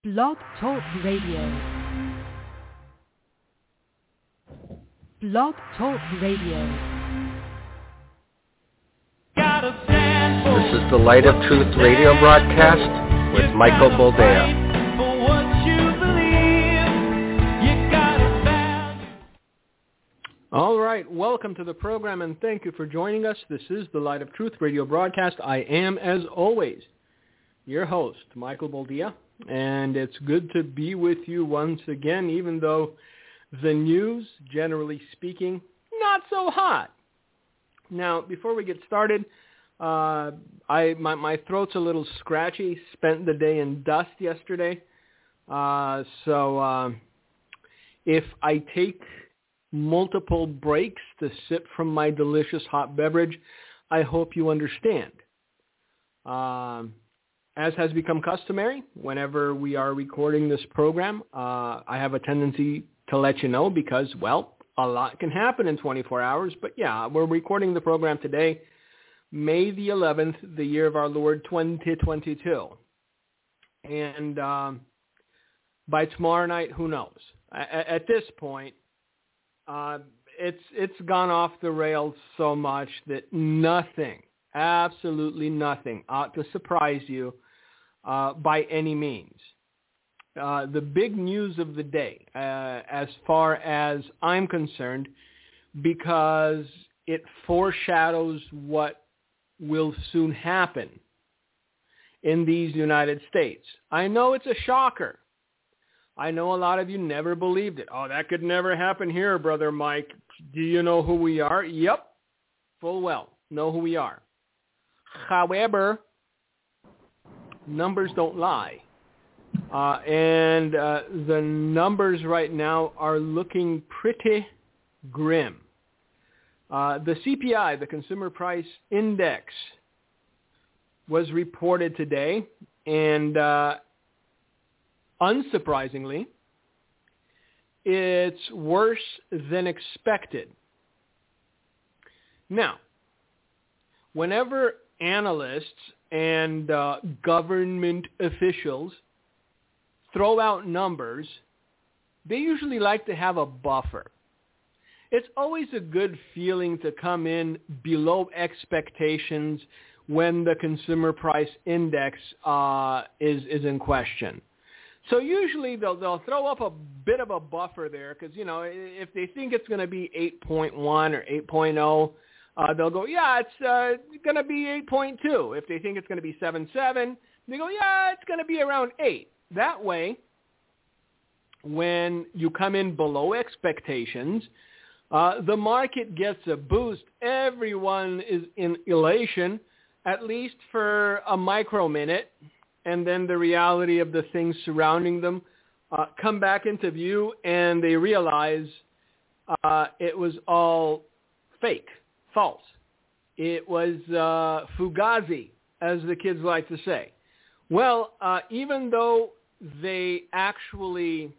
Blog Talk Radio. Blog Talk Radio. This is the Light of Truth radio broadcast with Michael Boldea. All right, welcome to the program and thank you for joining us. This is the Light of Truth radio broadcast. I am, as always, your host, Michael Boldea, and it's good to be with you once again, even though the news, generally speaking, not so hot. Now, before we get started, my throat's a little scratchy. Spent the day in dust yesterday. So if I take multiple breaks to sip from my delicious hot beverage, I hope you understand. As has become customary, whenever we are recording this program, I have a tendency to let you know because, well, a lot can happen in 24 hours. But yeah, we're recording the program today, May the 11th, the year of our Lord 2022. And by tomorrow night, who knows? At this point, it's gone off the rails so much that nothing, absolutely nothing, ought to surprise you by any means. The big news of the day, as far as I'm concerned, because it foreshadows what will soon happen in these United States. I know it's a shocker. I know a lot of you never believed it. Oh, that could never happen here, Brother Mike. Do you know who we are? Yep, full well, know who we are. However, numbers don't lie. And the numbers right now are looking pretty grim. The CPI, the Consumer Price Index, was reported today, and unsurprisingly, it's worse than expected. Now, whenever analysts and government officials throw out numbers, they usually like to have a buffer. It's always a good feeling to come in below expectations when the Consumer Price Index is in question. So usually they'll throw up a bit of a buffer there because, you know, if they think it's going to be 8.1 or 8.0, they'll go, yeah, it's going to be 8.2. If they think it's going to be 7.7, they go, yeah, it's going to be around 8. That way, when you come in below expectations, the market gets a boost. Everyone is in elation, at least for a micro minute. And then the reality of the things surrounding them come back into view, and they realize it was all fake, false. It was fugazi, as the kids like to say. Well, even though they actually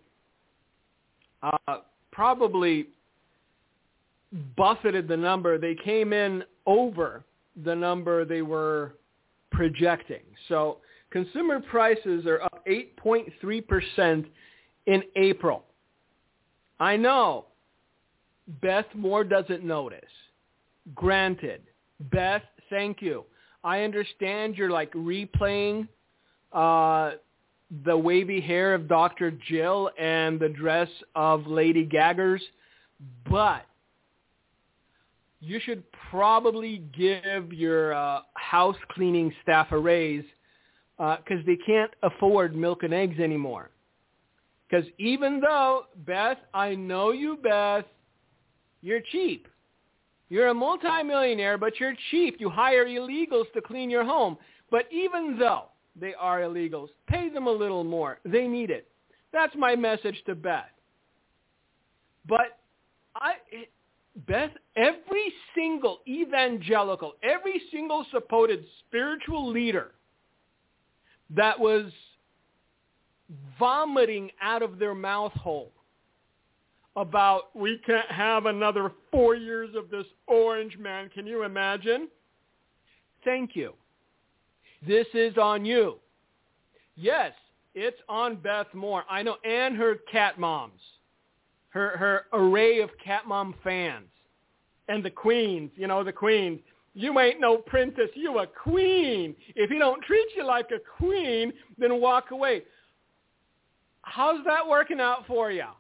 probably buffeted the number, they came in over the number they were projecting. So consumer prices are up 8.3% in April. I know Beth Moore doesn't notice. Granted, Beth, thank you. I understand you're like replaying the wavy hair of Dr. Jill and the dress of Lady Gaggers, but you should probably give your house cleaning staff a raise because they can't afford milk and eggs anymore. Because even though, Beth, I know you, Beth, you're cheap. You're a multimillionaire, but you're cheap. You hire illegals to clean your home. But even though they are illegals, pay them a little more. They need it. That's my message to Beth. But Beth, every single evangelical, every single supposed spiritual leader that was vomiting out of their mouth hole about we can't have another 4 years of this orange man. Can you imagine? Thank you. This is on you. Yes, it's on Beth Moore. I know, and her cat moms, her array of cat mom fans, and the queens, the queens. You ain't no princess, you a queen. If he don't treat you like a queen, then walk away. How's that working out for you?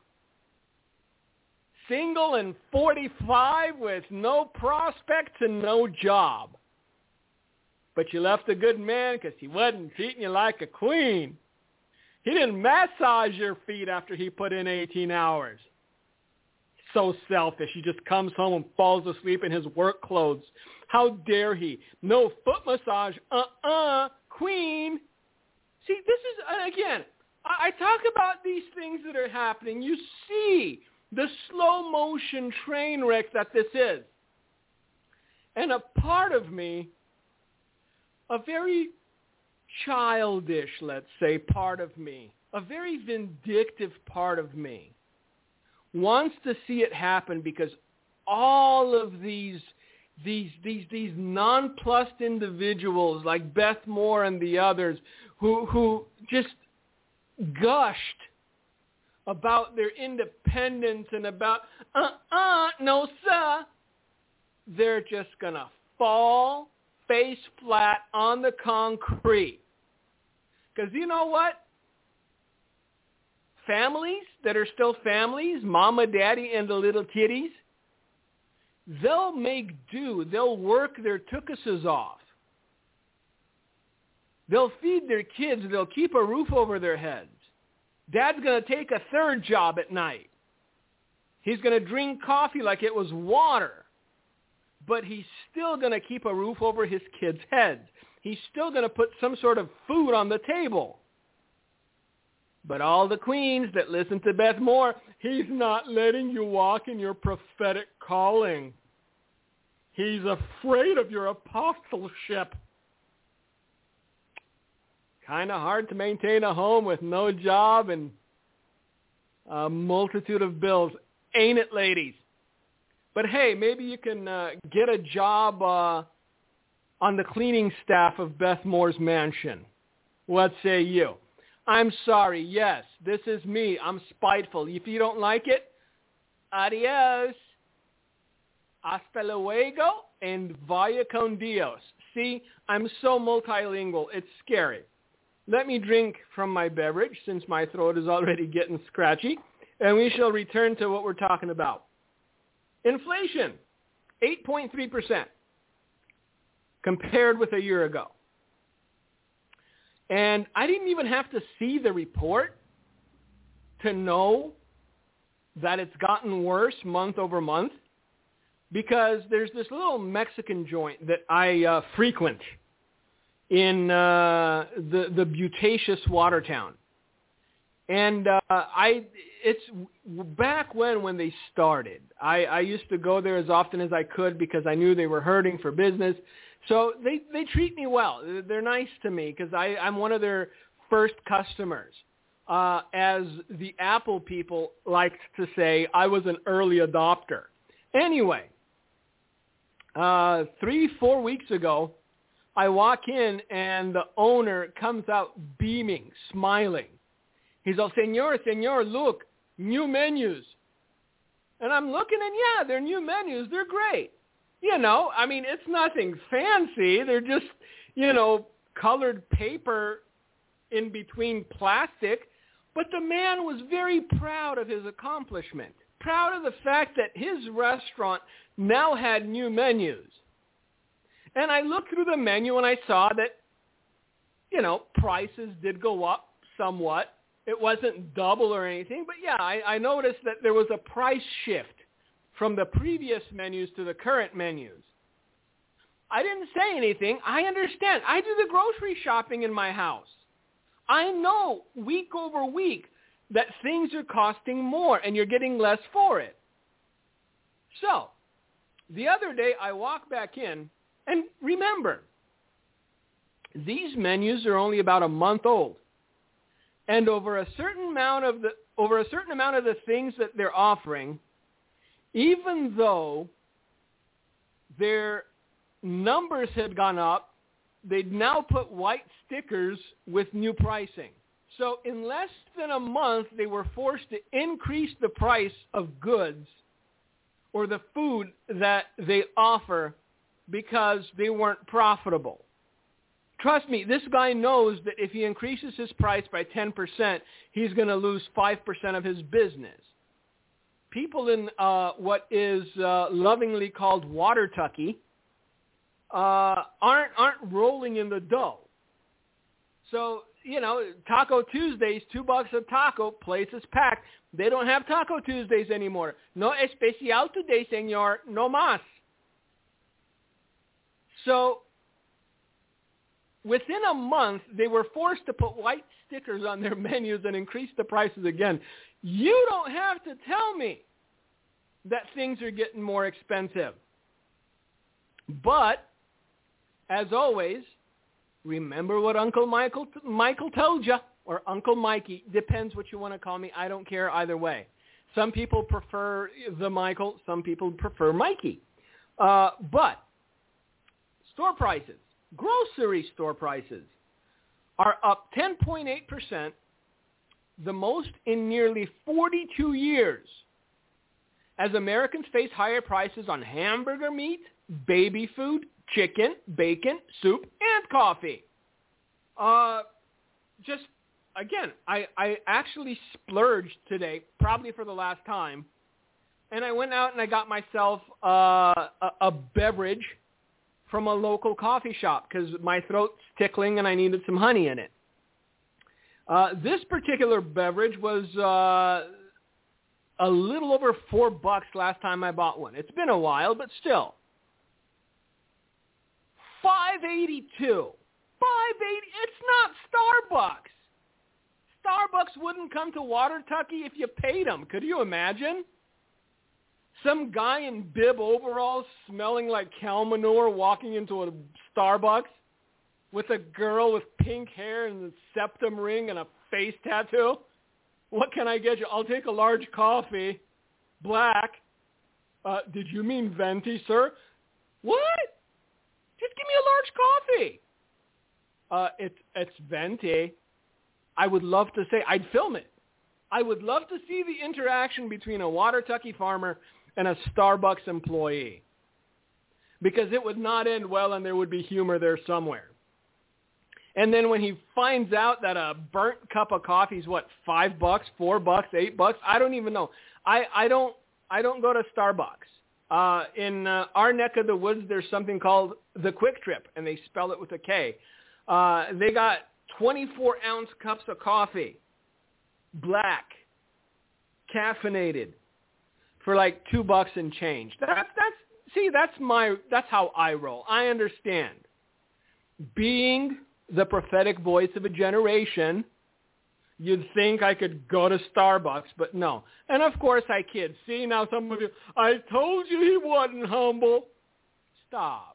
Single and 45 with no prospects and no job. But you left a good man because he wasn't treating you like a queen. He didn't massage your feet after he put in 18 hours. So selfish. He just comes home and falls asleep in his work clothes. How dare he? No foot massage. Queen. See, this is, again, I talk about these things that are happening. You see the slow motion train wreck that this is. And a part of me, a very childish, let's say, part of me, a very vindictive part of me, wants to see it happen because all of these nonplussed individuals like Beth Moore and the others who just gushed about their independence and about, no sir, they're just going to fall face flat on the concrete. Because you know what? Families that are still families, mama, daddy, and the little kitties, they'll make do. They'll work their tookuses off. They'll feed their kids. They'll keep a roof over their heads. Dad's going to take a third job at night. He's going to drink coffee like it was water. But he's still going to keep a roof over his kids' heads. He's still going to put some sort of food on the table. But all the queens that listen to Beth Moore, he's not letting you walk in your prophetic calling. He's afraid of your apostleship. Kind of hard to maintain a home with no job and a multitude of bills. Ain't it, ladies? But hey, maybe you can get a job on the cleaning staff of Beth Moore's mansion. What say you? I'm sorry. Yes, this is me. I'm spiteful. If you don't like it, adios. Hasta luego and vaya con Dios. See, I'm so multilingual. It's scary. Let me drink from my beverage since my throat is already getting scratchy, and we shall return to what we're talking about. Inflation, 8.3% compared with a year ago. And I didn't even have to see the report to know that it's gotten worse month over month, because there's this little Mexican joint that I frequent in the Butatious Watertown. And it's back when they started. I used to go there as often as I could because I knew they were hurting for business. So they treat me well. They're nice to me because I'm one of their first customers. As the Apple people liked to say, I was an early adopter. Anyway, 3-4 weeks ago, I walk in and the owner comes out beaming, smiling. He's all, Senor, look, new menus. And I'm looking and yeah, they're new menus. They're great. I mean, it's nothing fancy. They're just, colored paper in between plastic. But the man was very proud of his accomplishment, proud of the fact that his restaurant now had new menus. And I looked through the menu and I saw that, prices did go up somewhat. It wasn't double or anything, but yeah, I noticed that there was a price shift from the previous menus to the current menus. I didn't say anything. I understand. I do the grocery shopping in my house. I know week over week that things are costing more and you're getting less for it. So, the other day I walked back in, and remember, these menus are only about a month old. And over a certain amount of the things that they're offering, even though their numbers had gone up, they'd now put white stickers with new pricing. So in less than a month, they were forced to increase the price of goods or the food that they offer because they weren't profitable. Trust me, this guy knows that if he increases his price by 10%, he's going to lose 5% of his business. People in what is lovingly called Watertucky aren't rolling in the dough. So, Taco Tuesdays, $2 a taco, place is packed. They don't have Taco Tuesdays anymore. No especial today, señor, no más. So, within a month, they were forced to put white stickers on their menus and increase the prices again. You don't have to tell me that things are getting more expensive. But, as always, remember what Uncle Michael told you, or Uncle Mikey. Depends what you want to call me. I don't care either way. Some people prefer the Michael. Some people prefer Mikey. But store prices, grocery store prices, are up 10.8%, the most in nearly 42 years, as Americans face higher prices on hamburger meat, baby food, chicken, bacon, soup, and coffee. I actually splurged today, probably for the last time, and I went out and I got myself a beverage from a local coffee shop because my throat's tickling and I needed some honey in it. This particular beverage was a little over $4 last time I bought one. It's been a while, but still. $5.82. $5.80. It's not Starbucks. Starbucks wouldn't come to Watertucky if you paid them. Could you imagine? Some guy in bib overalls smelling like cow manure walking into a Starbucks with a girl with pink hair and a septum ring and a face tattoo. What can I get you? I'll take a large coffee. Black. Did you mean venti, sir? What? Just give me a large coffee. It's venti. I would love to say, I'd film it. I would love to see the interaction between a Watertucky farmer and a Starbucks employee, because it would not end well and there would be humor there somewhere. And then when he finds out that a burnt cup of coffee is $5, $4, $8, I don't even know. I don't go to Starbucks. In our neck of the woods, there's something called the Quick Trip, and they spell it with a K. They got 24-ounce cups of coffee, black, caffeinated, for like $2 and change. That's how I roll. I understand. Being the prophetic voice of a generation, you'd think I could go to Starbucks, but no. And of course I kid. See, now some of you, I told you he wasn't humble. Stop.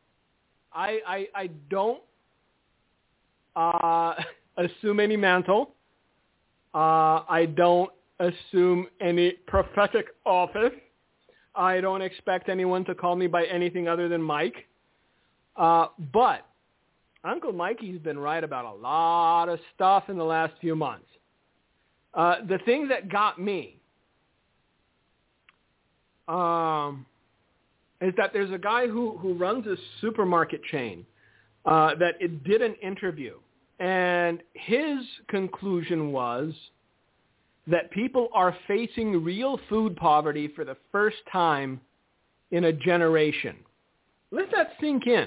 I don't assume any mantle. I don't assume any prophetic office. I don't expect anyone to call me by anything other than Mike. But Uncle Mikey's been right about a lot of stuff in the last few months. The thing that got me is that there's a guy who runs a supermarket chain that it did an interview. And his conclusion was that people are facing real food poverty for the first time in a generation. Let that sink in.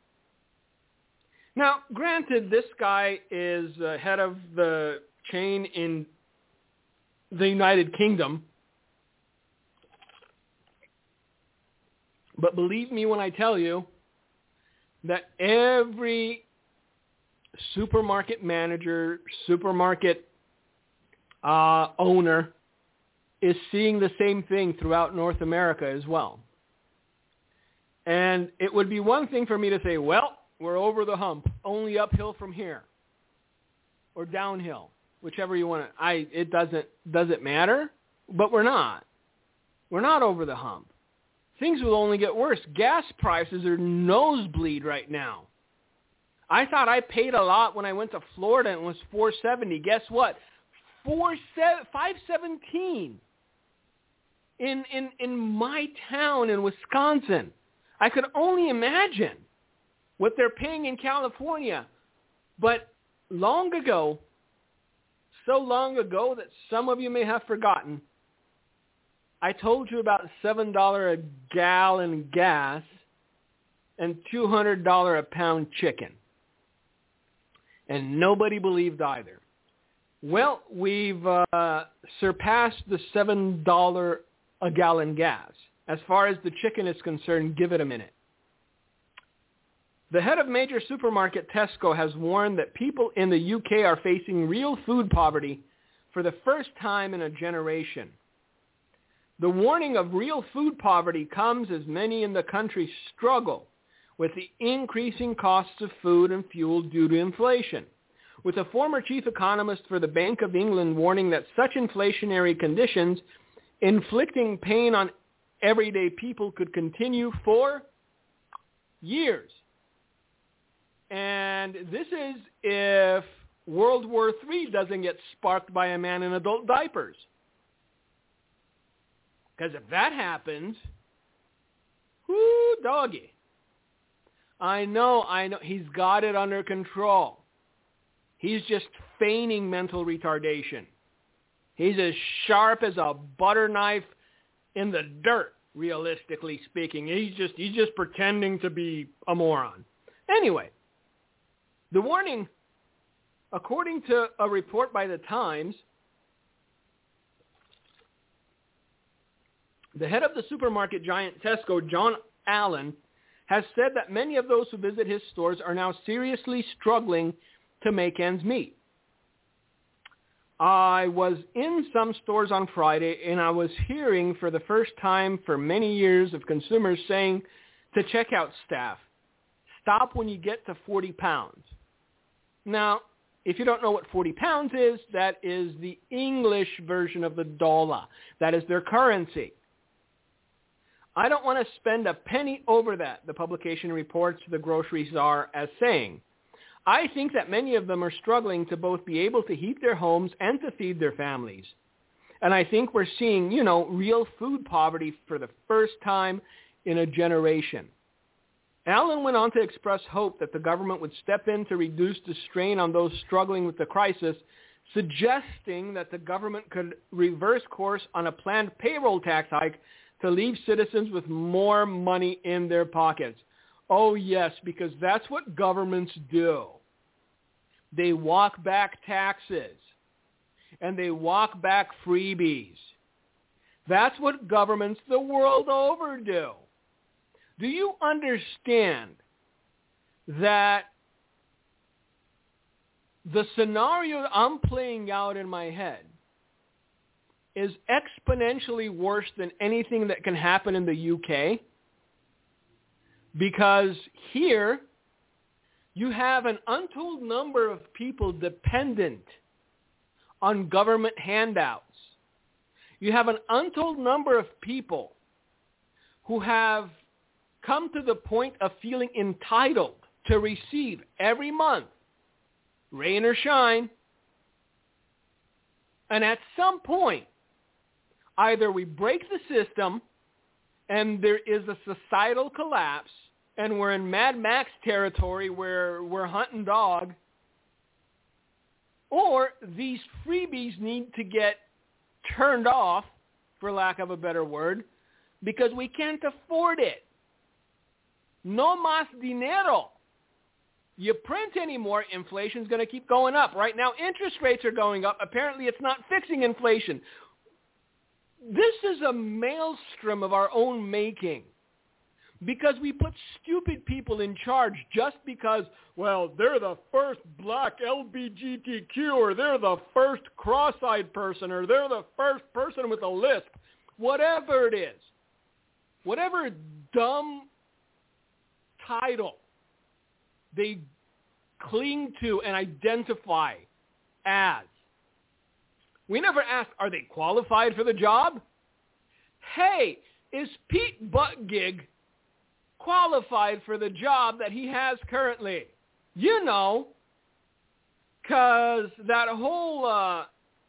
Now, granted, this guy is head of the chain in the United Kingdom. But believe me when I tell you that every supermarket manager, supermarket owner is seeing the same thing throughout North America as well. And it would be one thing for me to say, well, we're over the hump, only uphill from here, or downhill, whichever you want to. It doesn't matter, but we're not. We're not over the hump. Things will only get worse. Gas prices are nosebleed right now. I thought I paid a lot when I went to Florida and it was $4.70. Guess what? $5.17 in my town in Wisconsin. I could only imagine what they're paying in California. But long ago, so long ago that some of you may have forgotten, I told you about $7 a gallon gas and $200 a pound chicken. And nobody believed either. Well, we've surpassed the $7 a gallon gas. As far as the chicken is concerned, give it a minute. The head of major supermarket Tesco has warned that people in the UK are facing real food poverty for the first time in a generation. The warning of real food poverty comes as many in the country struggle with the increasing costs of food and fuel due to inflation, with a former chief economist for the Bank of England warning that such inflationary conditions inflicting pain on everyday people could continue for years. And this is if World War III doesn't get sparked by a man in adult diapers. Because if that happens, whoo, doggy. I know, he's got it under control. He's just feigning mental retardation. He's as sharp as a butter knife in the dirt, realistically speaking. He's just pretending to be a moron. Anyway, the warning, according to a report by the Times, the head of the supermarket giant Tesco, John Allen, has said that many of those who visit his stores are now seriously struggling to make ends meet. I was in some stores on Friday, and I was hearing for the first time for many years of consumers saying to checkout staff, stop when you get to 40 pounds. Now, if you don't know what 40 pounds is, that is the English version of the dollar. That is their currency. I don't want to spend a penny over that, the publication reports the grocery czar as saying. I think that many of them are struggling to both be able to heat their homes and to feed their families. And I think we're seeing, real food poverty for the first time in a generation. Allen went on to express hope that the government would step in to reduce the strain on those struggling with the crisis, suggesting that the government could reverse course on a planned payroll tax hike to leave citizens with more money in their pockets. Oh, yes, because that's what governments do. They walk back taxes, and they walk back freebies. That's what governments the world over do. Do you understand that the scenario I'm playing out in my head is exponentially worse than anything that can happen in the UK? Because here, you have an untold number of people dependent on government handouts. You have an untold number of people who have come to the point of feeling entitled to receive every month, rain or shine. And at some point, either we break the system and there is a societal collapse and we're in Mad Max territory where we're hunting dog, or these freebies need to get turned off, for lack of a better word, because we can't afford it. No más dinero. You print anymore, inflation's going to keep going up. Right now, interest rates are going up. Apparently, it's not fixing inflation. This is a maelstrom of our own making because we put stupid people in charge just because, well, they're the first black LGBTQ, or they're the first cross-eyed person, or they're the first person with a lisp. Whatever it is. Whatever dumb title they cling to and identify as. We never ask, are they qualified for the job? Hey, is Pete Buttigieg qualified for the job that he has currently? You know, because that whole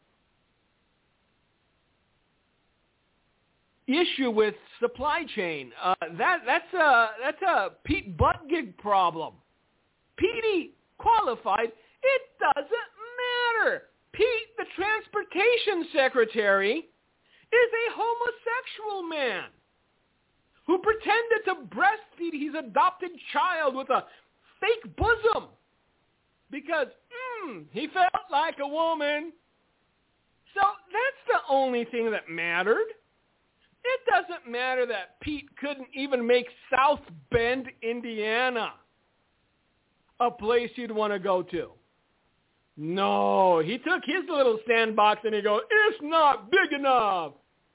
issue with supply chain, that's a Pete Buttigieg problem. Petey qualified. It doesn't matter. Pete, the transportation secretary, is a homosexual man who pretended to breastfeed his adopted child with a fake bosom because he felt like a woman. So that's the only thing that mattered. It doesn't matter that Pete couldn't even make South Bend, Indiana, a place you'd want to go to. No, he took his little sandbox and he goes, it's not big enough.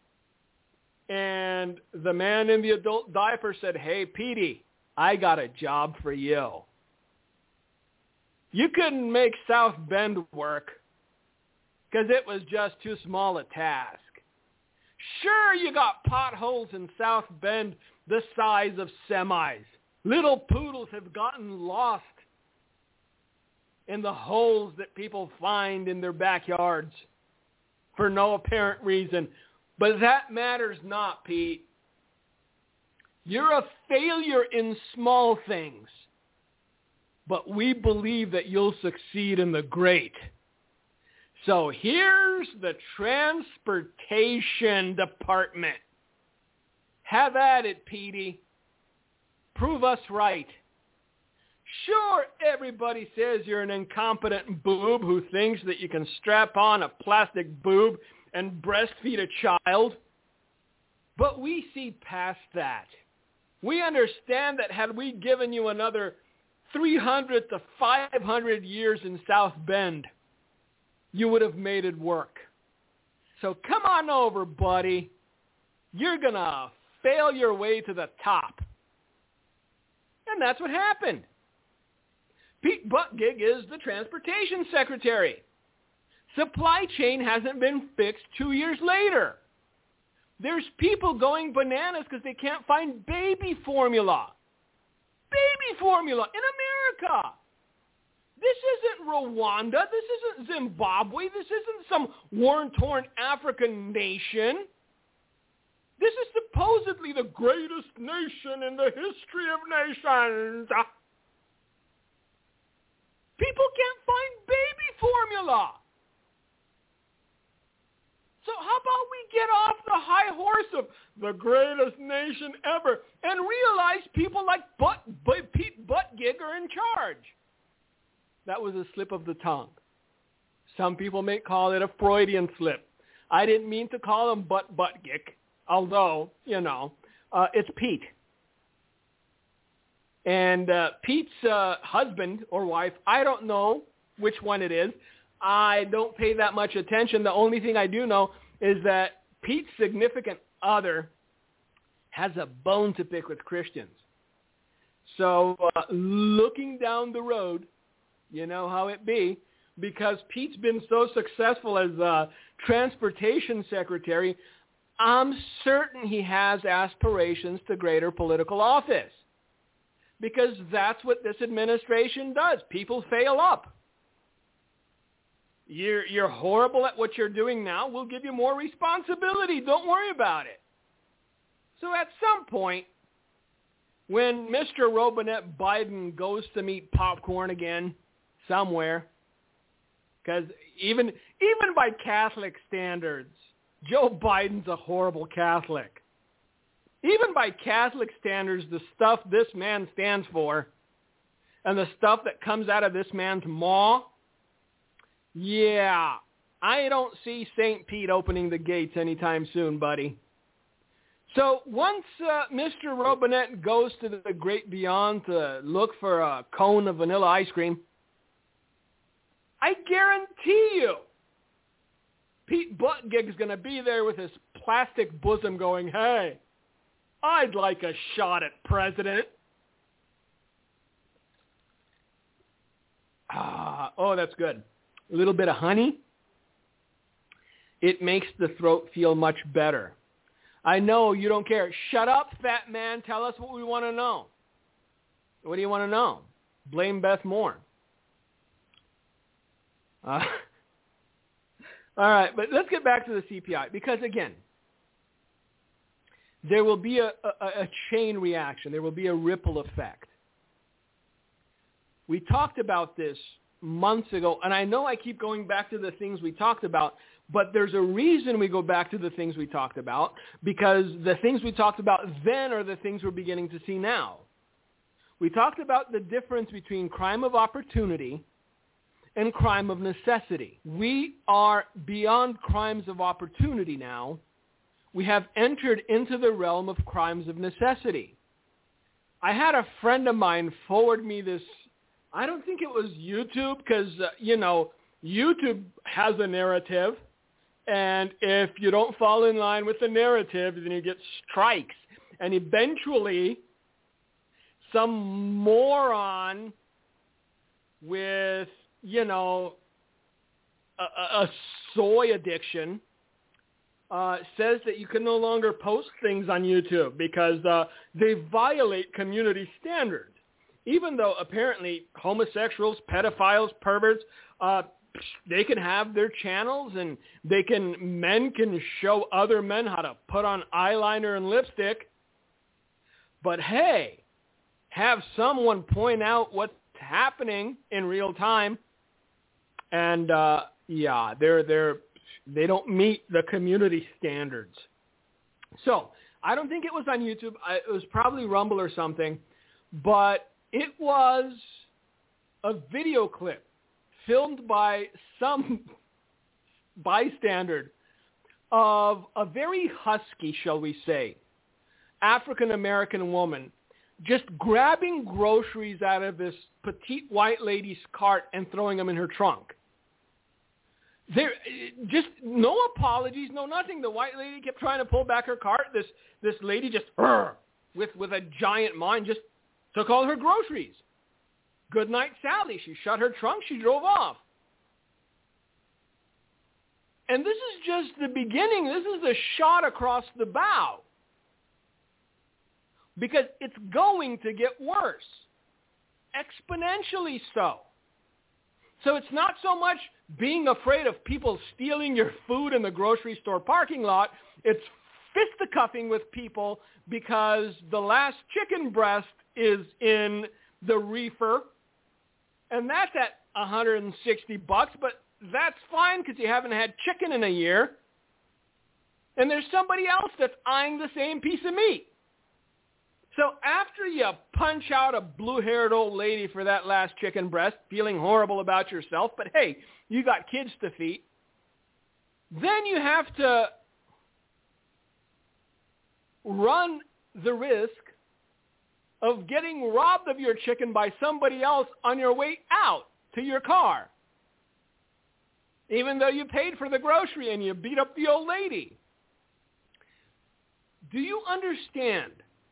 And the man in the adult diaper said, hey, Petey, I got a job for you. You couldn't make South Bend work because it was just too small a task. Sure, you got potholes in South Bend the size of semis. Little poodles have gotten lost in the holes that people find in their backyards for no apparent reason. But that matters not, Pete. You're a failure in small things, but we believe that you'll succeed in the great. So here's the Transportation Department. Have at it, Petey. Prove us right. Sure, everybody says you're an incompetent boob who thinks that you can strap on a plastic boob and breastfeed a child. But we see past that. We understand that had we given you another 300 to 500 years in South Bend, you would have made it work. So come on over, buddy. You're going to fail your way to the top. And that's what happened. Pete Buttigieg is the transportation secretary. Supply chain hasn't been fixed 2 years later. There's people going bananas because they can't find baby formula. Baby formula in America. This isn't Rwanda. This isn't Zimbabwe. This isn't some war-torn African nation. This is supposedly the greatest nation in the history of nations. People can't find baby formula. So how about we get off the high horse of the greatest nation ever and realize people like Pete Buttigieg are in charge? That was a slip of the tongue. Some people may call it a Freudian slip. I didn't mean to call him Buttigieg, although, it's Pete. And Pete's husband or wife, I don't know which one it is. I don't pay that much attention. The only thing I do know is that Pete's significant other has a bone to pick with Christians. So looking down the road, you know how it be, because Pete's been so successful as transportation secretary, I'm certain he has aspirations to greater political office. Because that's what this administration does. People fail up. You're horrible at what you're doing now. We'll give you more responsibility. Don't worry about it. So at some point, when Mr. Robinette Biden goes to meet popcorn again somewhere, because even by Catholic standards, Joe Biden's a horrible Catholic. Even by Catholic standards, the stuff this man stands for and the stuff that comes out of this man's maw, yeah, I don't see St. Pete opening the gates anytime soon, buddy. So once Mr. Robinette goes to the great beyond to look for a cone of vanilla ice cream, I guarantee you Pete Buttigieg's going to be there with his plastic bosom going, hey, I'd like a shot at president. Oh, that's good. A little bit of honey. It makes the throat feel much better. I know you don't care. Shut up, fat man. Tell us what we want to know. What do you want to know? Blame Beth Moore. All right, but let's get back to the CPI because, again, there will be a chain reaction. There will be a ripple effect. We talked about this months ago, and I know I keep going back to the things we talked about, but there's a reason we go back to the things we talked about, because the things we talked about then are the things we're beginning to see now. We talked about the difference between crime of opportunity and crime of necessity. We are beyond crimes of opportunity now. We have entered into the realm of crimes of necessity. I had a friend of mine forward me this, I don't think it was YouTube, because, YouTube has a narrative, and if you don't fall in line with the narrative, then you get strikes. And eventually, some moron with, a soy addiction says that you can no longer post things on YouTube because they violate community standards. Even though apparently homosexuals, pedophiles, perverts, they can have their channels and men can show other men how to put on eyeliner and lipstick. But hey, have someone point out what's happening in real time. And they don't meet the community standards. So I don't think it was on YouTube. It was probably Rumble or something. But it was a video clip filmed by some bystander of a very husky, shall we say, African-American woman just grabbing groceries out of this petite white lady's cart and throwing them in her trunk. There, just no apologies, no nothing. The white lady kept trying to pull back her cart. This lady just, with a giant mind, just took all her groceries. Good night, Sally. She shut her trunk. She drove off. And this is just the beginning. This is a shot across the bow. Because it's going to get worse. Exponentially so. So it's not so much being afraid of people stealing your food in the grocery store parking lot. It's fisticuffing with people because the last chicken breast is in the reefer. And that's at $160, but that's fine because you haven't had chicken in a year. And there's somebody else that's eyeing the same piece of meat. So after you punch out a blue-haired old lady for that last chicken breast, feeling horrible about yourself, but hey, you got kids to feed, then you have to run the risk of getting robbed of your chicken by somebody else on your way out to your car, even though you paid for the grocery and you beat up the old lady. Do you understand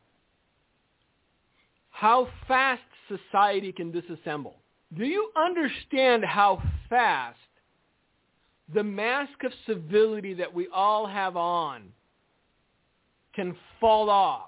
how fast society can disassemble? Do you understand how fast the mask of civility that we all have on can fall off?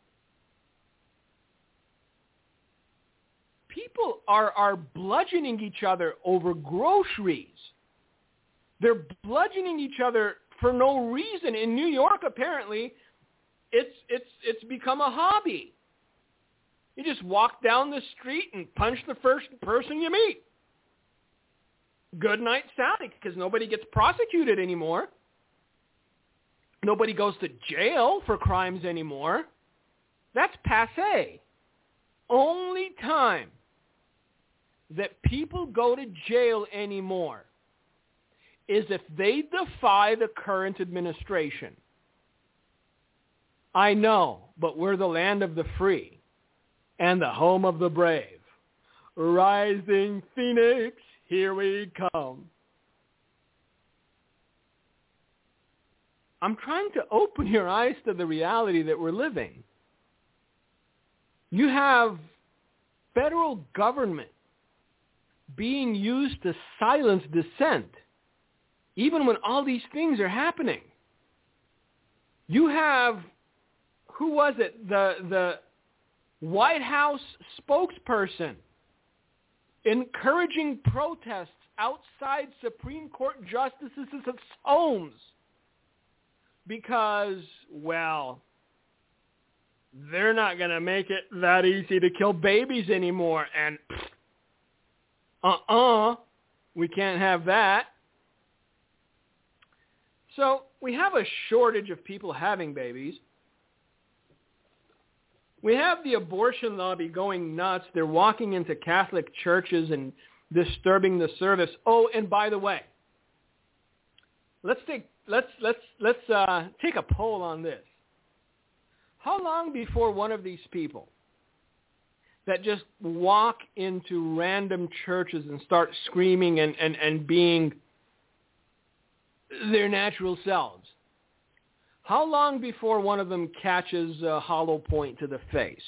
People are bludgeoning each other over groceries. They're bludgeoning each other for no reason. In New York, apparently, it's become a hobby. You just walk down the street and punch the first person you meet. Good night, Sally, because nobody gets prosecuted anymore. Nobody goes to jail for crimes anymore. That's passé. Only time that people go to jail anymore is if they defy the current administration. I know, but we're the land of the free and the home of the brave. Rising Phoenix, here we come. I'm trying to open your eyes to the reality that we're living. You have federal government being used to silence dissent, even when all these things are happening. You have, who was it, the White House spokesperson encouraging protests outside Supreme Court justices' homes because, well, they're not going to make it that easy to kill babies anymore. And we can't have that. So we have a shortage of people having babies. We have the abortion lobby going nuts. They're walking into Catholic churches and disturbing the service. Oh, and by the way, let's take a poll on this. How long before one of these people that just walk into random churches and start screaming and being their natural selves, how long before one of them catches a hollow point to the face?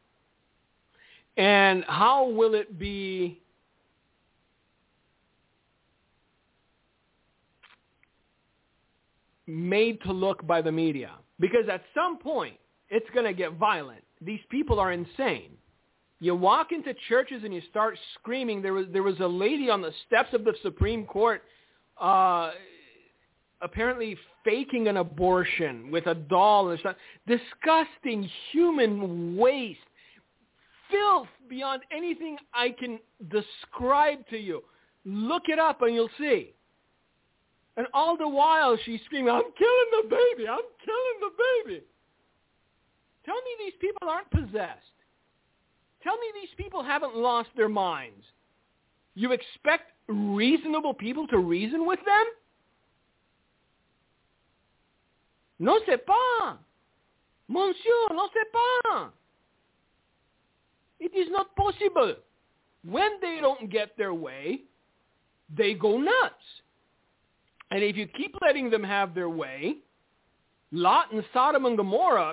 And how will it be made to look by the media? Because at some point, it's going to get violent. These people are insane. You walk into churches and you start screaming. There was a lady on the steps of the Supreme Court apparently faking an abortion with a doll and stuff. Disgusting human waste. Filth beyond anything I can describe to you. Look it up and you'll see. And all the while she's screaming, I'm killing the baby, I'm killing the baby. Tell me these people aren't possessed. Tell me these people haven't lost their minds. You expect reasonable people to reason with them? Non c'est pas. Monsieur, non c'est pas. It is not possible. When they don't get their way, they go nuts. And if you keep letting them have their way, Lot and Sodom and Gomorrah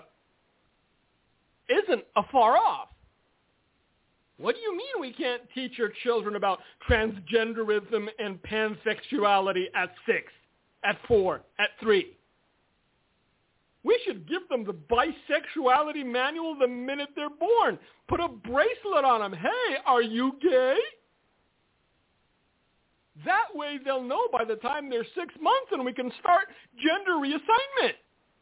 isn't afar off. What do you mean we can't teach your children about transgenderism and pansexuality at 6, at 4, at 3? We should give them the bisexuality manual the minute they're born. Put a bracelet on them. Hey, are you gay? That way they'll know by the time they're 6 months and we can start gender reassignment.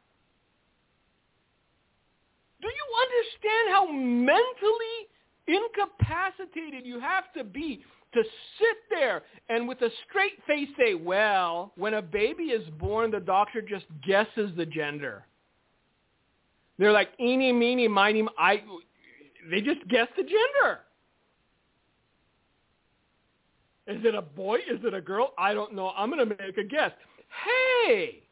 Do you understand how mentally incapacitated you have to be to sit there and with a straight face say, well, when a baby is born, the doctor just guesses the gender. They're like, eeny, meeny, miny, they just guess the gender. Is it a boy? Is it a girl? I don't know. I'm going to make a guess. Hey!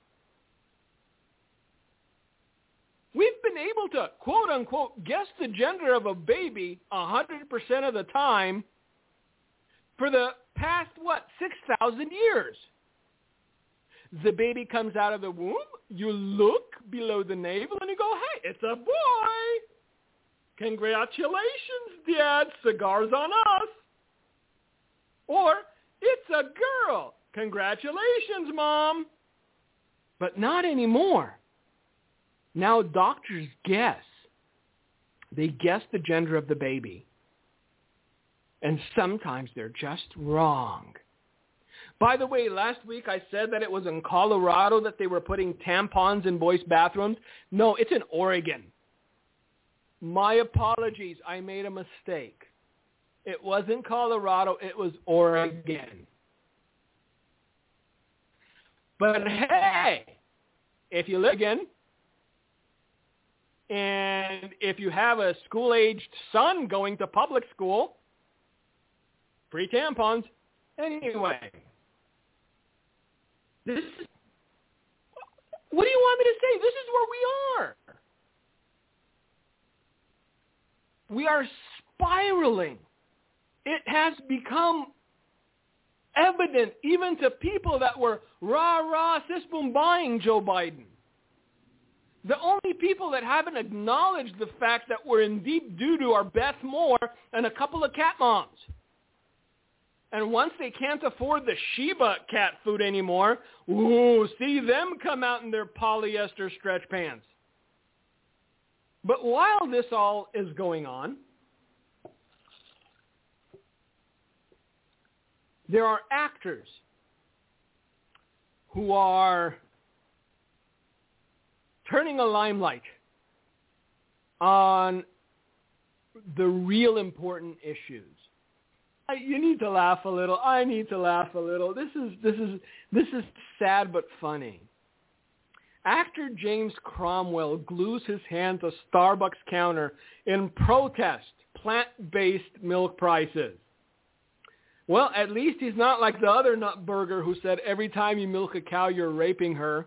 We've been able to, quote unquote, guess the gender of a baby 100% of the time for the past, 6,000 years. The baby comes out of the womb, you look below the navel, and you go, hey, it's a boy. Congratulations, Dad. Cigars on us. Or, it's a girl. Congratulations, Mom. But not anymore. Now doctors guess. They guess the gender of the baby. And sometimes they're just wrong. By the way, last week I said that it was in Colorado that they were putting tampons in boys' bathrooms. No, it's in Oregon. My apologies. I made a mistake. It wasn't Colorado. It was Oregon. But hey, if you live again, and if you have a school-aged son going to public school, free tampons. Anyway, what do you want me to say? This is where we are. We are spiraling. It has become evident even to people that were rah-rah, sis-boom buying Joe Biden. The only people that haven't acknowledged the fact that we're in deep doo-doo are Beth Moore and a couple of cat moms. And once they can't afford the Sheba cat food anymore, see them come out in their polyester stretch pants. But while this all is going on, there are actors who are turning a limelight on the real important issues. You need to laugh a little. I need to laugh a little. This is sad but funny. Actor James Cromwell glues his hand to Starbucks counter in protest plant-based milk prices. Well, at least he's not like the other nutburger who said every time you milk a cow, you're raping her.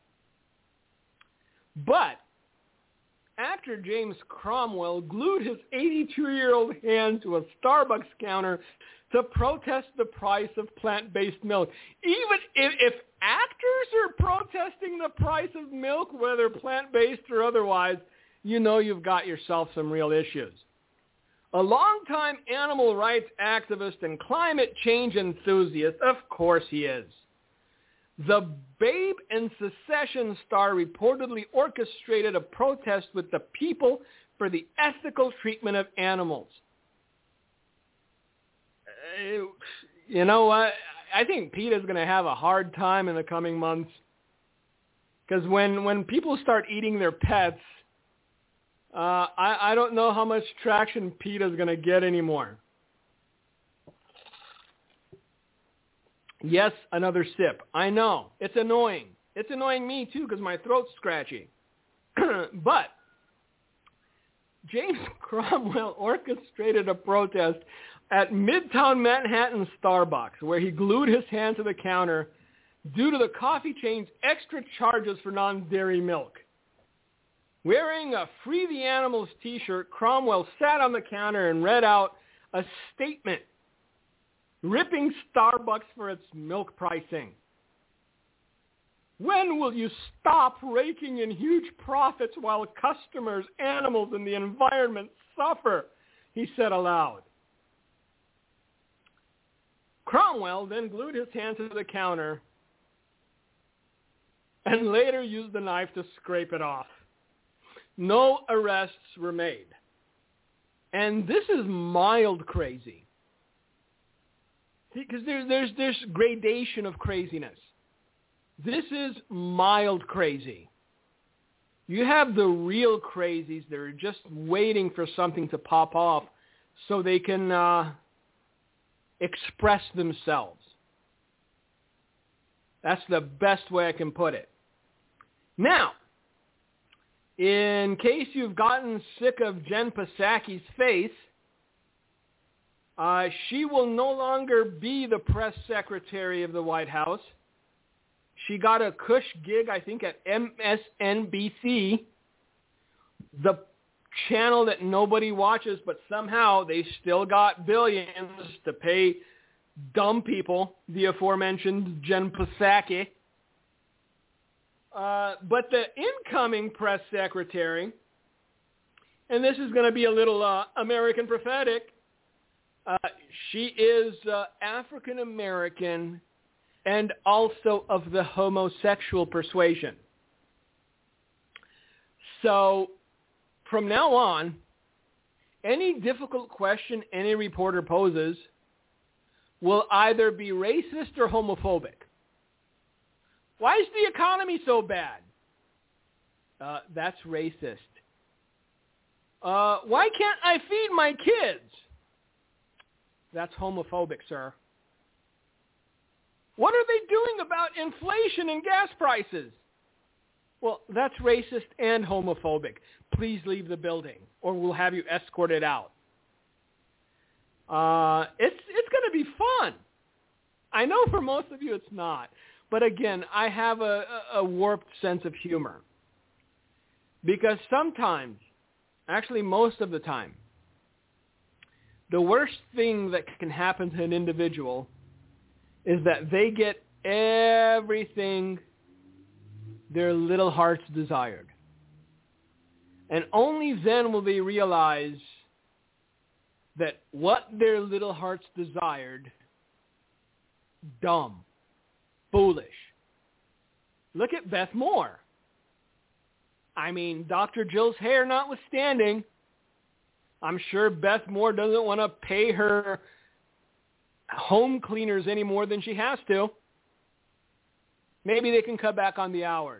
But actor James Cromwell glued his 82-year-old hand to a Starbucks counter to protest the price of plant-based milk. Even if actors are protesting the price of milk, whether plant-based or otherwise, you know you've got yourself some real issues. A longtime animal rights activist and climate change enthusiast, of course he is. The Babe and Secession star reportedly orchestrated a protest with the People for the Ethical Treatment of Animals. You know what? I think PETA's going to have a hard time in the coming months. Because when people start eating their pets, I don't know how much traction PETA's going to get anymore. Yes, another sip. I know. It's annoying. It's annoying me, too, because my throat's scratchy. But James Cromwell orchestrated a protest at Midtown Manhattan Starbucks, where he glued his hand to the counter due to the coffee chain's extra charges for non-dairy milk. Wearing a Free the Animals t-shirt, Cromwell sat on the counter and read out a statement ripping Starbucks for its milk pricing. When will you stop raking in huge profits while customers, animals, and the environment suffer? He said aloud. Cromwell then glued his hand to the counter and later used the knife to scrape it off. No arrests were made. And this is mild crazy. Because there's gradation of craziness. This is mild crazy. You have the real crazies that are just waiting for something to pop off so they can express themselves. That's the best way I can put it. Now, in case you've gotten sick of Jen Psaki's face, she will no longer be the press secretary of the White House. She got a cush gig, I think, at MSNBC, the channel that nobody watches, but somehow they still got billions to pay dumb people, the aforementioned Jen Psaki. But the incoming press secretary, and this is going to be a little American prophetic, she is African American and also of the homosexual persuasion. So from now on, any difficult question any reporter poses will either be racist or homophobic. Why is the economy so bad? That's racist. Why can't I feed my kids? That's homophobic, sir. What are they doing about inflation and gas prices? Well, that's racist and homophobic. Please leave the building or we'll have you escorted out. It's going to be fun. I know for most of you it's not. But again, I have a warped sense of humor. Because sometimes, actually most of the time, the worst thing that can happen to an individual is that they get everything their little hearts desired. And only then will they realize that what their little hearts desired, dumb, foolish. Look at Beth Moore. I mean, Dr. Jill's hair notwithstanding, I'm sure Beth Moore doesn't want to pay her home cleaners any more than she has to. Maybe they can cut back on the hours.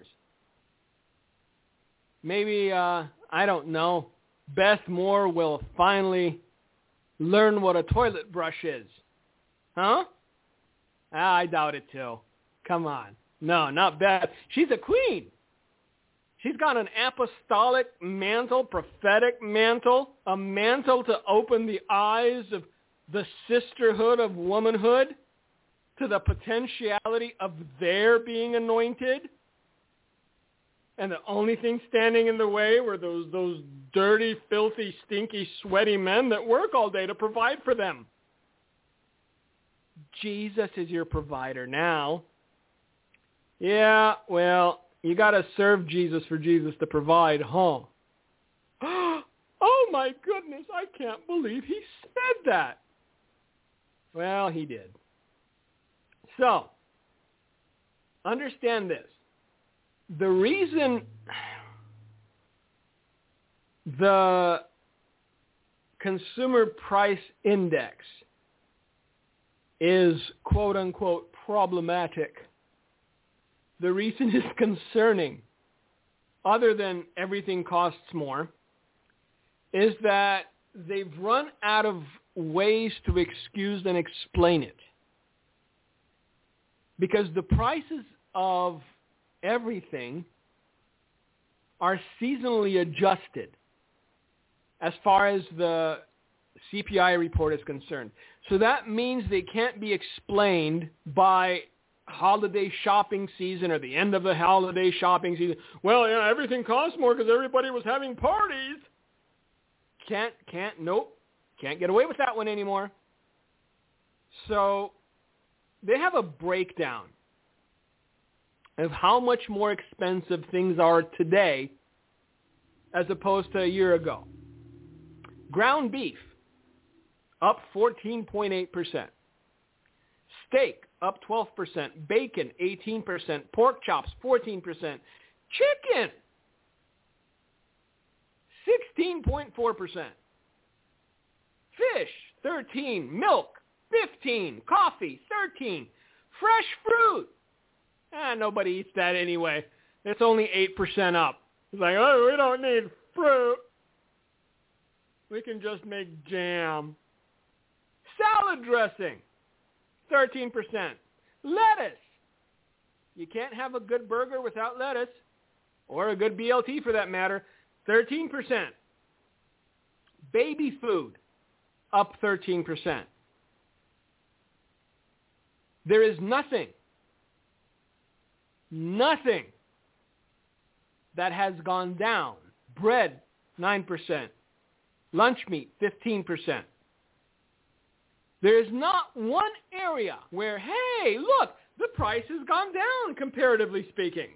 Maybe, I don't know, Beth Moore will finally learn what a toilet brush is. Huh? I doubt it too. Come on. No, not Beth. She's a queen. She's got an apostolic mantle, prophetic mantle, a mantle to open the eyes of the sisterhood of womanhood to the potentiality of their being anointed. And the only thing standing in the way were those dirty, filthy, stinky, sweaty men that work all day to provide for them. Jesus is your provider now. Yeah, well, you got to serve Jesus for Jesus to provide, huh? Oh my goodness, I can't believe he said that. Well, he did. So, understand this. The reason the consumer price index is quote-unquote problematic, the reason is concerning, other than everything costs more, is that they've run out of ways to excuse and explain it. Because the prices of everything are seasonally adjusted as far as the CPI report is concerned. So that means they can't be explained by holiday shopping season or the end of the holiday shopping season. Well, yeah, everything costs more because everybody was having parties. Nope. Can't get away with that one anymore. So they have a breakdown of how much more expensive things are today as opposed to a year ago. Ground beef, up 14.8%. Steak, up 12%. Bacon, 18%. Pork chops, 14%. Chicken, 16.4%. Fish, 13%. Milk, 15%. Coffee, 13%. Fresh fruit, nobody eats that anyway. It's only 8% up. It's like, oh, we don't need fruit. We can just make jam. Salad dressing, 13%. Lettuce. You can't have a good burger without lettuce, or a good BLT for that matter, 13%. Baby food, up 13%. There is nothing that has gone down. Bread, 9%. Lunch meat, 15%. There is not one area where, hey, look, the price has gone down, comparatively speaking.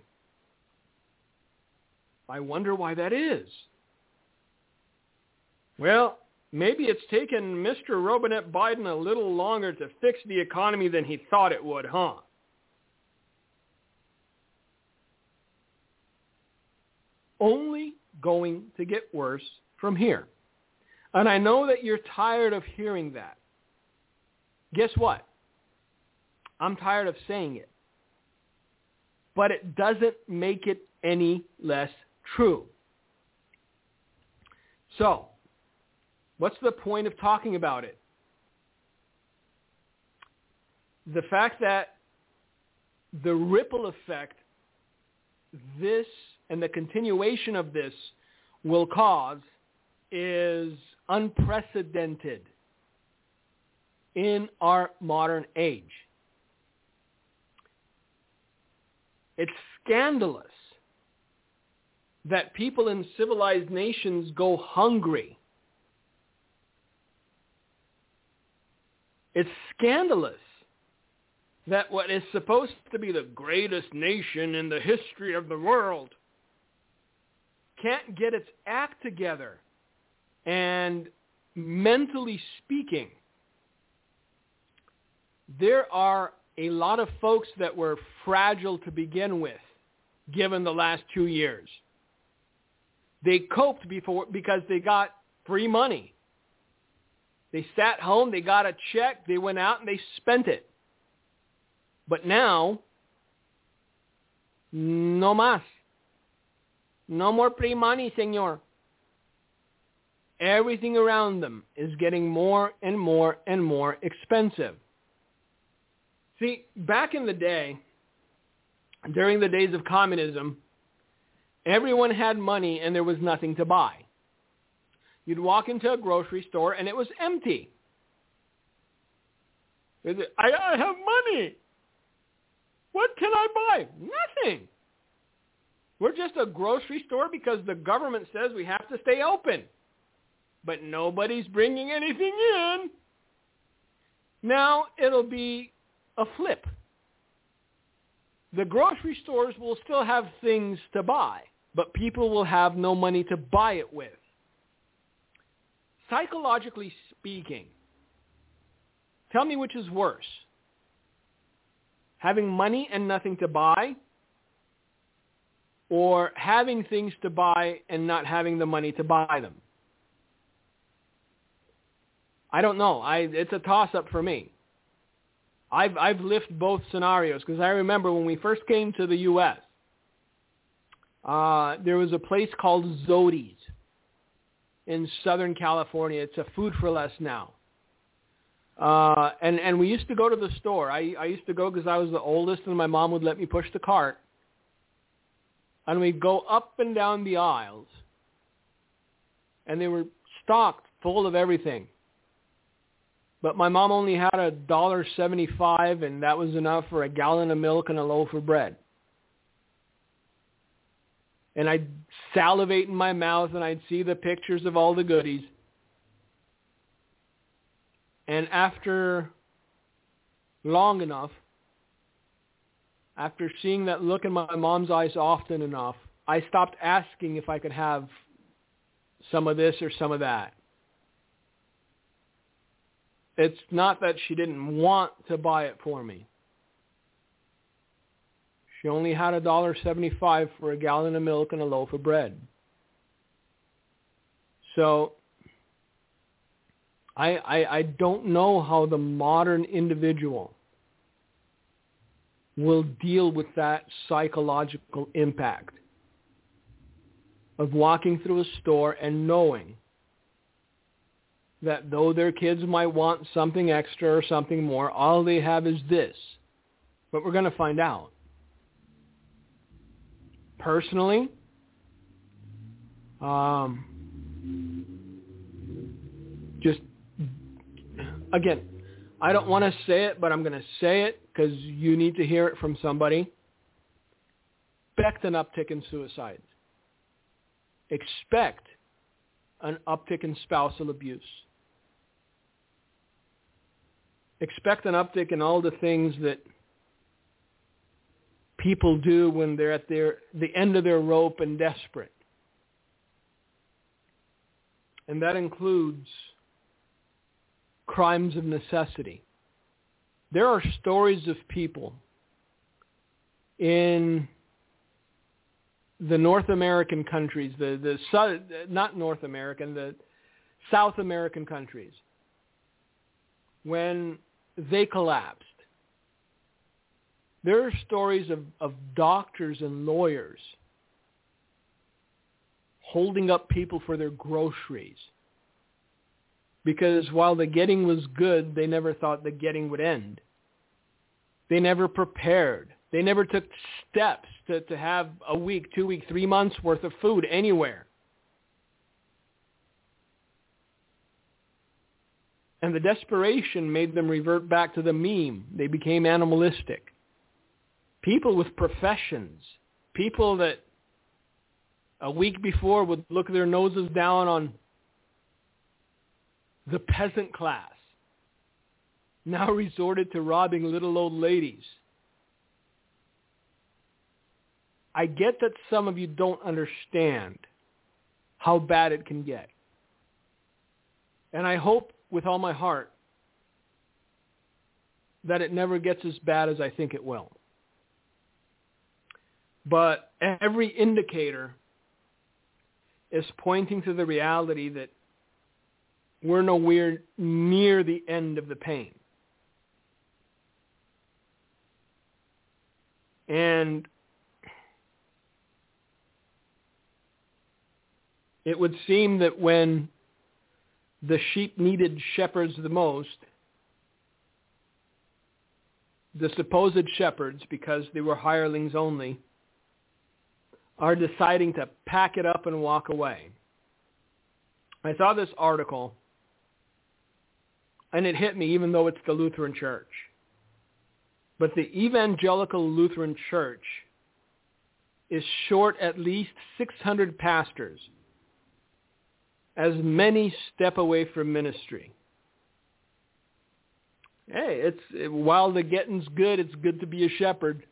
I wonder why that is. Well, maybe it's taken Mr. Robinette Biden a little longer to fix the economy than he thought it would, huh? Only going to get worse from here. And I know that you're tired of hearing that. Guess what? I'm tired of saying it. But it doesn't make it any less true. So, what's the point of talking about it? The fact that the ripple effect this and the continuation of this will cause is unprecedented in our modern age. It's scandalous that people in civilized nations go hungry. It's scandalous that what is supposed to be the greatest nation in the history of the world can't get its act together. And mentally speaking, there are a lot of folks that were fragile to begin with, given the last 2 years. They coped before because they got free money. They sat home, they got a check, they went out and they spent it. But now, no más. No more free money, señor. Everything around them is getting more and more and more expensive. See, back in the day, during the days of communism, everyone had money and there was nothing to buy. You'd walk into a grocery store and it was empty. I have money. What can I buy? Nothing. We're just a grocery store because the government says we have to stay open. But nobody's bringing anything in. Now it'll be a flip. The grocery stores will still have things to buy, but people will have no money to buy it with. Psychologically speaking, tell me which is worse. Having money and nothing to buy, or having things to buy and not having the money to buy them? I don't know. It's a toss-up for me. I've lived both scenarios because I remember when we first came to the U.S., there was a place called Zody's in Southern California. It's a Food for Less now. And we used to go to the store. I used to go because I was the oldest and my mom would let me push the cart. And we'd go up and down the aisles. And they were stocked full of everything. But my mom only had $1.75, and that was enough for a gallon of milk and a loaf of bread. And I'd salivate in my mouth, and I'd see the pictures of all the goodies. And after long enough, after seeing that look in my mom's eyes often enough, I stopped asking if I could have some of this or some of that. It's not that she didn't want to buy it for me. She only had $1.75 for a gallon of milk and a loaf of bread. So I don't know how the modern individual will deal with that psychological impact of walking through a store and knowing that though their kids might want something extra or something more, all they have is this. But we're going to find out. Personally, just, again, I don't want to say it, but I'm going to say it because you need to hear it from somebody. Expect an uptick in suicides. Expect an uptick in spousal abuse. Expect an uptick in all the things that people do when they're at the end of their rope and desperate. And that includes crimes of necessity. There are stories of people in the North American countries, the South American countries, when they collapsed. There are stories of doctors and lawyers holding up people for their groceries because while the getting was good, they never thought the getting would end. They never prepared. They never took steps to have a week, 2 weeks, 3 months worth of food anywhere. And the desperation made them revert back to the meme. They became animalistic. People with professions, people that a week before would look their noses down on the peasant class, now resorted to robbing little old ladies. I get that some of you don't understand how bad it can get. And I hope with all my heart that it never gets as bad as I think it will. But every indicator is pointing to the reality that we're nowhere near the end of the pain. And it would seem that when the sheep needed shepherds the most, the supposed shepherds, because they were hirelings only, are deciding to pack it up and walk away. I saw this article, and it hit me, even though it's the Lutheran Church. But the Evangelical Lutheran Church is short at least 600 pastors, as many step away from ministry. Hey, while the getting's good, it's good to be a shepherd.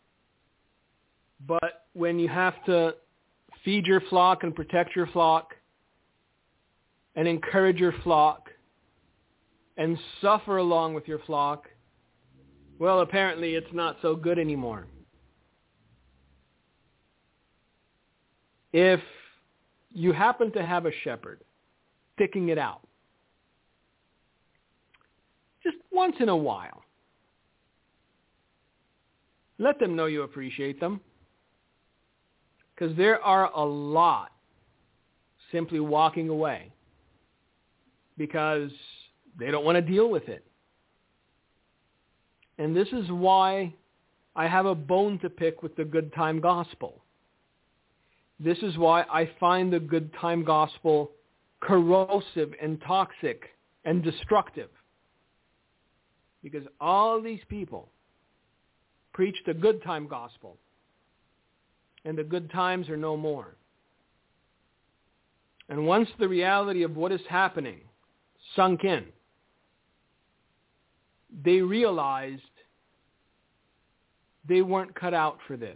But when you have to feed your flock and protect your flock and encourage your flock and suffer along with your flock, well, apparently it's not so good anymore. If you happen to have a shepherd sticking it out, just once in a while, let them know you appreciate them. Because there are a lot simply walking away because they don't want to deal with it. And this is why I have a bone to pick with the good time gospel. This is why I find the good time gospel corrosive and toxic and destructive. Because all these people preach the good time gospel, and the good times are no more. And once the reality of what is happening sunk in, they realized they weren't cut out for this.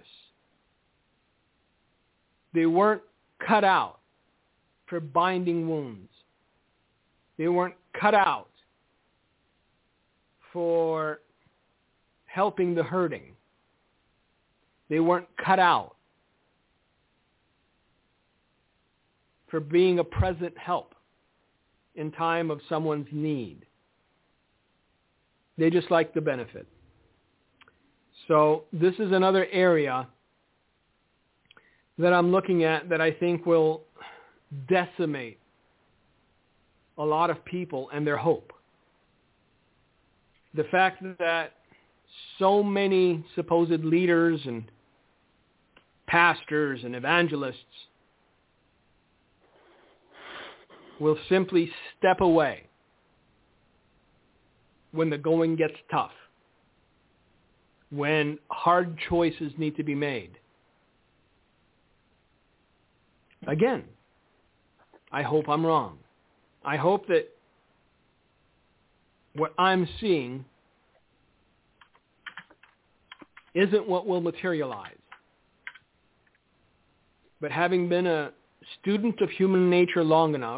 They weren't cut out for binding wounds. They weren't cut out for helping the hurting. They weren't cut out for being a present help in time of someone's need. They just like the benefit. So this is another area that I'm looking at that I think will decimate a lot of people and their hope. The fact that so many supposed leaders and pastors and evangelists will simply step away when the going gets tough, when hard choices need to be made. Again, I hope I'm wrong. I hope that what I'm seeing isn't what will materialize. But having been a student of human nature long enough,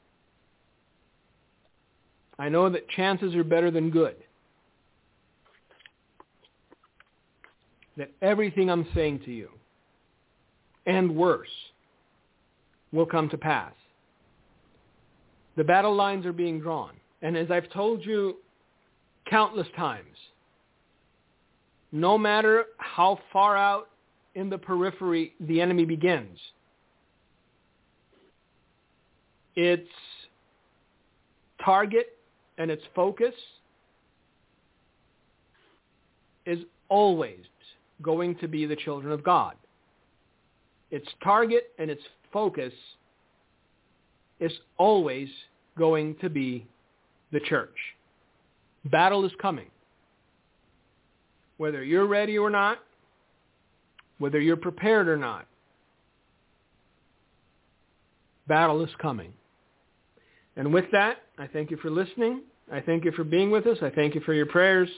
I know that chances are better than good. That everything I'm saying to you, and worse, will come to pass. The battle lines are being drawn. And as I've told you countless times, no matter how far out in the periphery the enemy begins, its target and its focus is always going to be the children of God. Its target and its focus is always going to be the church. Battle is coming. Whether you're ready or not, whether you're prepared or not, battle is coming. And with that, I thank you for listening. I thank you for being with us. I thank you for your prayers.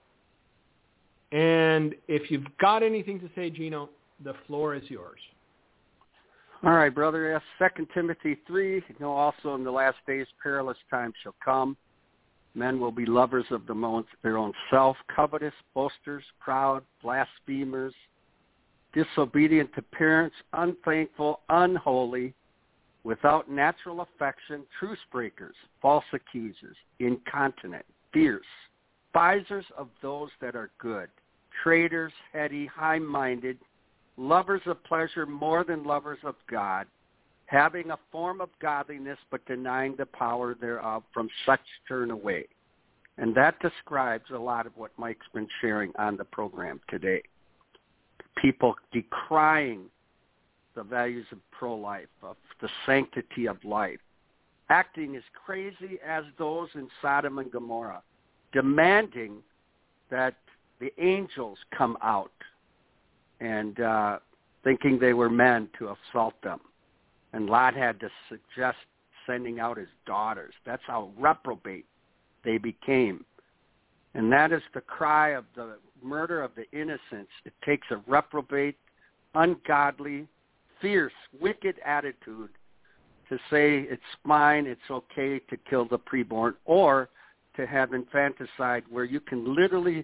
And if you've got anything to say, Gino, the floor is yours. All right, brother. Yes, 2 Timothy 3, you know, also in the last days perilous times shall come. Men will be lovers of their own self, covetous, boasters, proud, blasphemers, disobedient to parents, unthankful, unholy, without natural affection, truce breakers, false accusers, incontinent, fierce, despisers of those that are good, traitors, heady, high-minded, lovers of pleasure more than lovers of God, having a form of godliness but denying the power thereof, from such turn away. And that describes a lot of what Mike's been sharing on the program today. People decrying the values of pro-life, of the sanctity of life, acting as crazy as those in Sodom and Gomorrah, demanding that the angels come out and thinking they were men to assault them. And Lot had to suggest sending out his daughters. That's how reprobate they became. And that is the cry of the murder of the innocents. It takes a reprobate, ungodly, fierce, wicked attitude to say it's fine, it's okay to kill the preborn, or to have infanticide where you can literally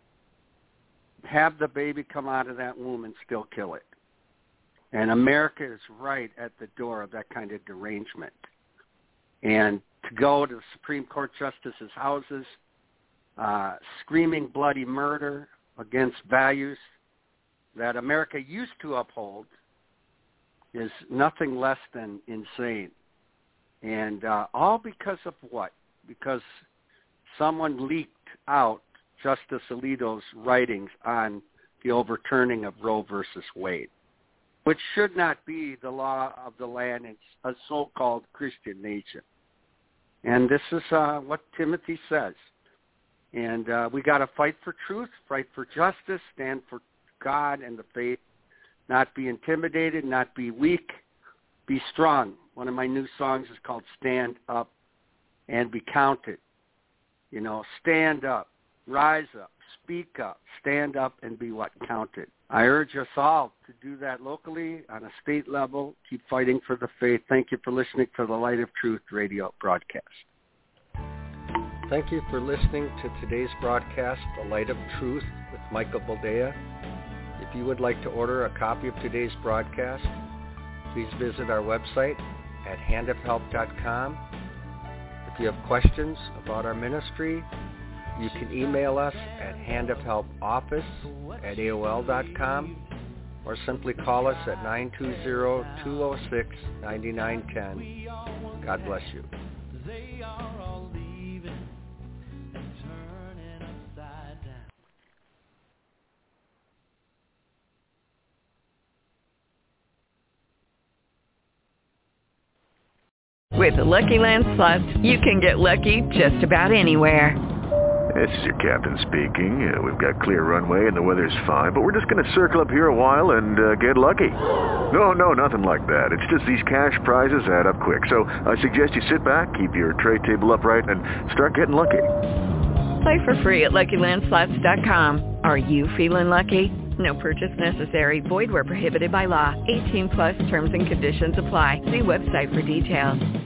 have the baby come out of that womb and still kill it. And America is right at the door of that kind of derangement. And to go to the Supreme Court justices' houses, screaming bloody murder against values that America used to uphold is nothing less than insane. And all because of what? Because someone leaked out Justice Alito's writings on the overturning of Roe versus Wade, which should not be the law of the land in a so-called Christian nation. And this is what Timothy says. And we got to fight for truth, fight for justice, stand for God and the faith, not be intimidated, not be weak, be strong. One of my new songs is called Stand Up and Be Counted. You know, stand up, rise up, speak up, stand up and be what? Counted. I urge us all to do that locally, on a state level. Keep fighting for the faith. Thank you for listening to the Light of Truth radio broadcast. Thank you for listening to today's broadcast, The Light of Truth with Michael Boldea. If you would like to order a copy of today's broadcast, please visit our website at handofhelp.com. If you have questions about our ministry, you can email us at handofhelpoffice@aol.com or simply call us at 920-206-9910. God bless you. With the Lucky Land Slots, you can get lucky just about anywhere. This is your captain speaking. We've got clear runway and the weather's fine, but we're just going to circle up here a while and get lucky. No, nothing like that. It's just these cash prizes add up quick. So I suggest you sit back, keep your tray table upright, and start getting lucky. Play for free at LuckyLandSlots.com. Are you feeling lucky? No purchase necessary. Void where prohibited by law. 18+ terms and conditions apply. See website for details.